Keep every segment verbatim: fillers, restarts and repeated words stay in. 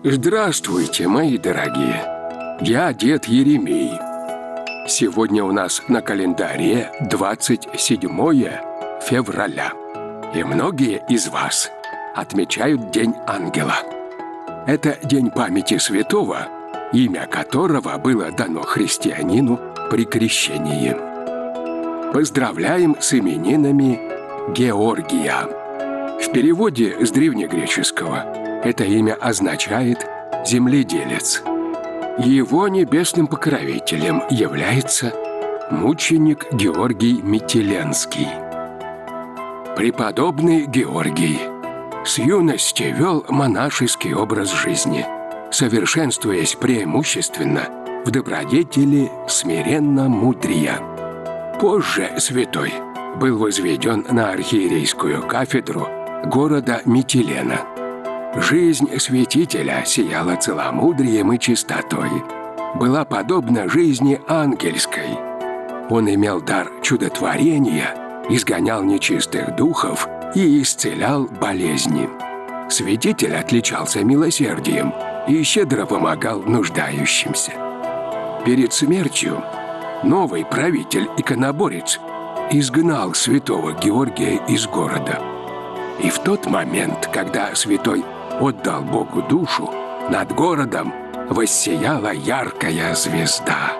Здравствуйте, мои дорогие! Я дед Еремей. Сегодня у нас на календаре двадцать седьмое февраля. И многие из вас отмечают День Ангела. Это день памяти святого, имя которого было дано христианину при крещении. Поздравляем с именинами Георгия. В переводе с древнегреческого это имя означает «земледелец». Его небесным покровителем является мученик Георгий Метеленский. Преподобный Георгий с юности вел монашеский образ жизни, совершенствуясь преимущественно в добродетели смиренно-мудрия. Позже святой был возведен на архиерейскую кафедру города Митилена. Жизнь святителя сияла целомудрием и чистотой, была подобна жизни ангельской. Он имел дар чудотворения, изгонял нечистых духов и исцелял болезни. Святитель отличался милосердием и щедро помогал нуждающимся. Перед смертью новый правитель-иконоборец изгнал святого Георгия из города. И в тот момент, когда святой отдал Богу душу, над городом воссияла яркая звезда.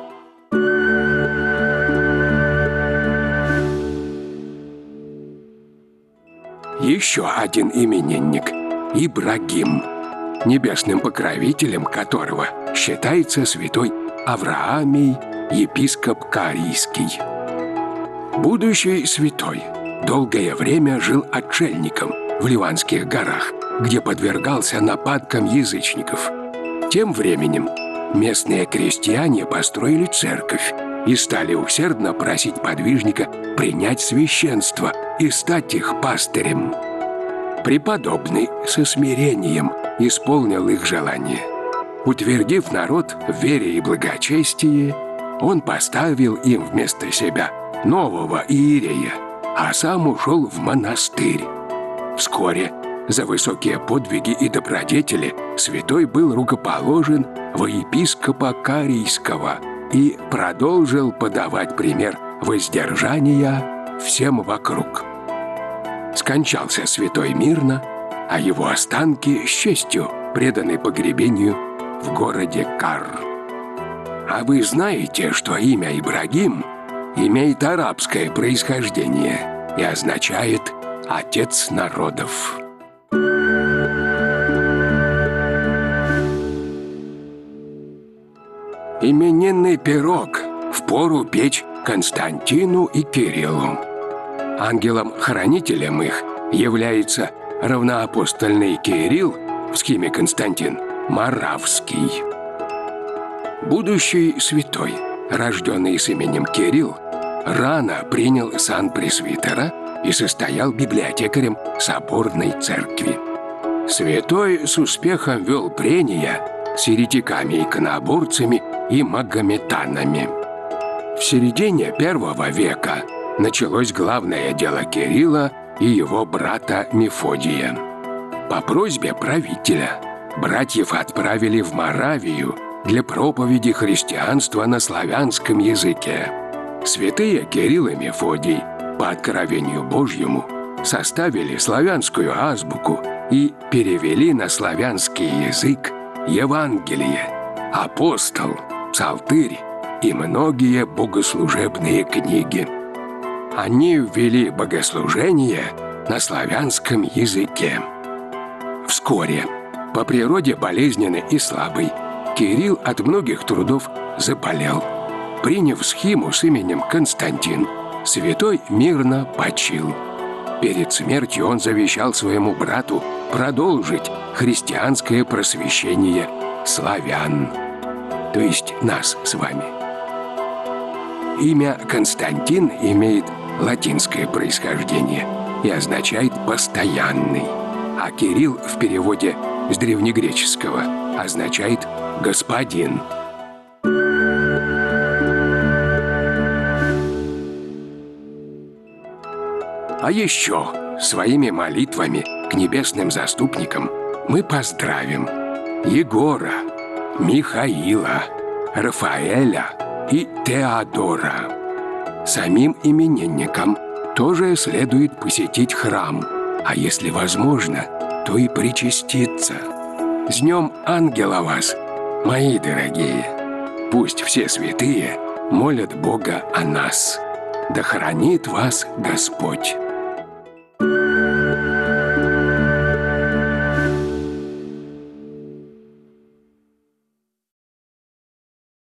Еще один именинник – Ибрагим, небесным покровителем которого считается святой Авраамий, епископ Каарийский. Будущий святой долгое время жил отшельником в Ливанских горах, где подвергался нападкам язычников. Тем временем местные крестьяне построили церковь и стали усердно просить подвижника принять священство и стать их пастырем. Преподобный со смирением исполнил их желание. Утвердив народ в вере и благочестии, он поставил им вместо себя нового иерея, а сам ушел в монастырь. Вскоре за высокие подвиги и добродетели святой был рукоположен во епископа Каарийского и продолжил подавать пример воздержания всем вокруг. Скончался святой мирно, а его останки с честью преданы погребению в городе Кар. А вы знаете, что имя Ибрагим имеет арабское происхождение и означает «отец народов». Именинный пирог впору печь Константину и Кириллу. Ангелом-хранителем их является равноапостольный Кирилл, в схеме Константин, Моравский. Будущий святой, рожденный с именем Кирилл, рано принял сан пресвитера и состоял библиотекарем соборной церкви. Святой с успехом вел прения с еретиками-иконоборцами и магометанами. В середине первого века началось главное дело Кирилла и его брата Мефодия. По просьбе правителя братьев отправили в Моравию для проповеди христианства на славянском языке. Святые Кирилл и Мефодий по откровению Божьему составили славянскую азбуку и перевели на славянский язык Евангелие, апостол, псалтырь и многие богослужебные книги. Они ввели богослужение на славянском языке. Вскоре, по природе болезненный и слабый, Кирилл от многих трудов заболел. Приняв схиму с именем Константин, святой мирно почил. Перед смертью он завещал своему брату продолжить христианское просвещение славян, то есть нас с вами. Имя Константин имеет латинское происхождение и означает «постоянный», а Кирилл в переводе с древнегреческого означает «господин». А еще своими молитвами к небесным заступникам мы поздравим Егора, Михаила, Рафаэля и Теодора. Самим именинникам тоже следует посетить храм, а если возможно, то и причаститься. С Днем Ангела вас, мои дорогие! Пусть все святые молят Бога о нас. Да хранит вас Господь!